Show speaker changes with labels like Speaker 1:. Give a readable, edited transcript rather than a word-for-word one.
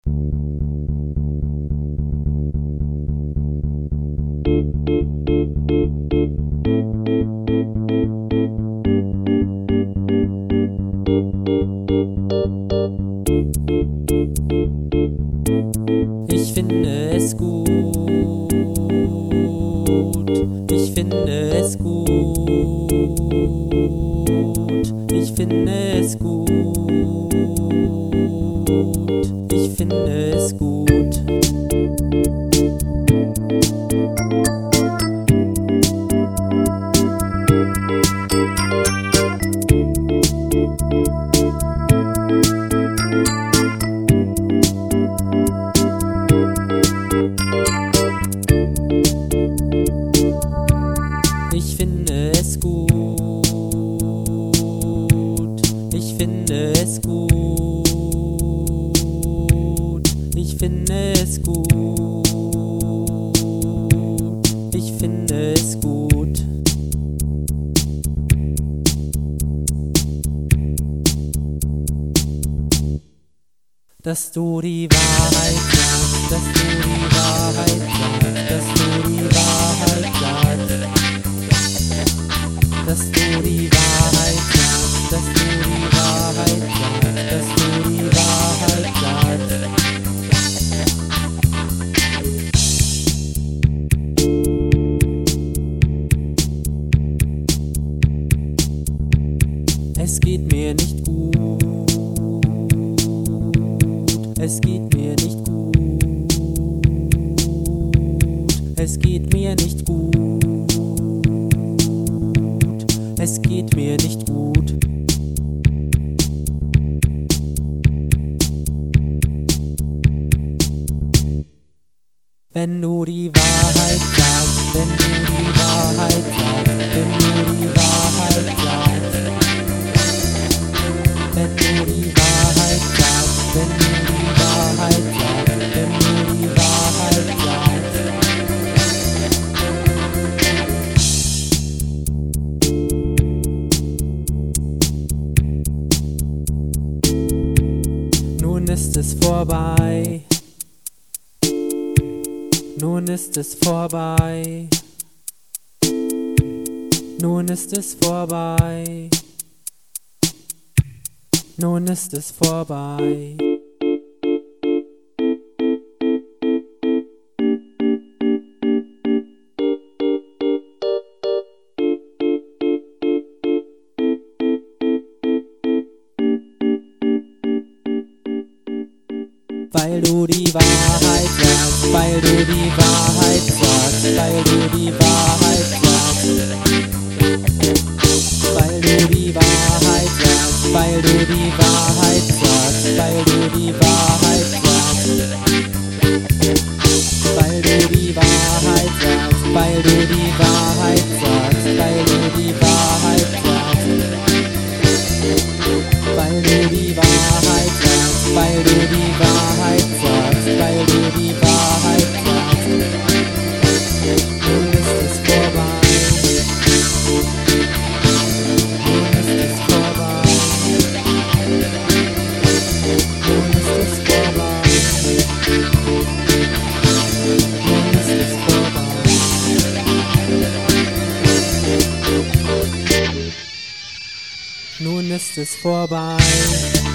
Speaker 1: Ich finde es gut, ich finde es gut, ich finde es gut, ich finde es gut. Ich finde es gut, ich finde es gut, ich finde es gut, ich finde es gut. Dass du die Wahrheit sagst, dass du die Wahrheit sagst, dass du die Wahrheit sagst. Dass du die Wahrheit sagst, dass du die Wahrheit sagst, dass du die Wahrheit sagst. Es geht mir nicht gut, es geht mir nicht gut, es geht mir nicht gut. Es geht mir nicht gut. Wenn du die Wahrheit sagst, wenn du die Wahrheit sagst, wenn du die Wahrheit sagst, wenn du die Wahrheit sagst, wenn du die Wahrheit sagst, wenn du die Wahrheit sagst. Nun ist es vorbei, nun ist es vorbei, nun ist es vorbei, nun ist es vorbei. Weil du die Wahrheit sagst, weil du die Wahrheit sagst, weil du die Wahrheit sagst, weil du die Wahrheit sagst, weil du die Wahrheit sagst, weil du die Wahrheit sagst, weil du die Wahrheit sagst, weil du die Wahrheit sagst, weil du die Wahrheit sagst, weil du die Wahrheit sagst, weil du die Wahrheit sagst, weil du die Wahrheit sagst, nun ist es vorbei, nun ist es vorbei, nun ist es vorbei, nun ist es vorbei, nun ist es vorbei.